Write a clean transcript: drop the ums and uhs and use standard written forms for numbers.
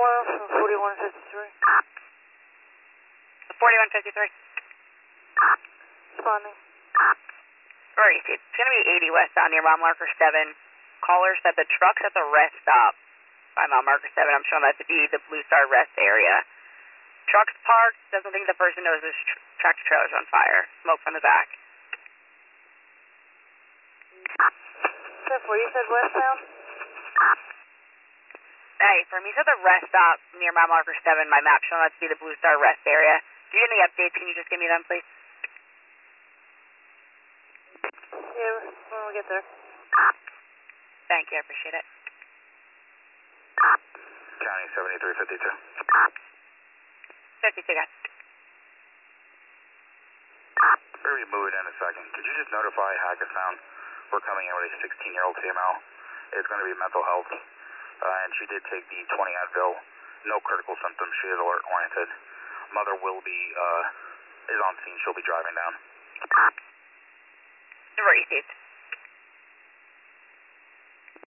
from 4153. 4153. Responding. Alright, it's going to be 80 westbound near mile marker 7. Caller said the truck's at the rest stop by mile marker 7. I'm showing that to be the Blue Star rest area. Truck's parked, doesn't think the person knows his tractor trailer's on fire. Smoke from the back. 10-4, you said westbound? Hey, from you said the rest stop near mile marker 7, my map showing that to be the Blue Star rest area. Do you have any updates? Can you just give me them, please? Yeah, when we get there. Thank you, I appreciate it. County 7352. 52, guys. We're going to be moving in a second. Could you just notify Hackettstown we're coming in with a 16-year-old female? It's going to be mental health. And she did take the 20 Advil. No critical symptoms. She is alert-oriented. Mother will be, is on scene. She'll be driving down. Received.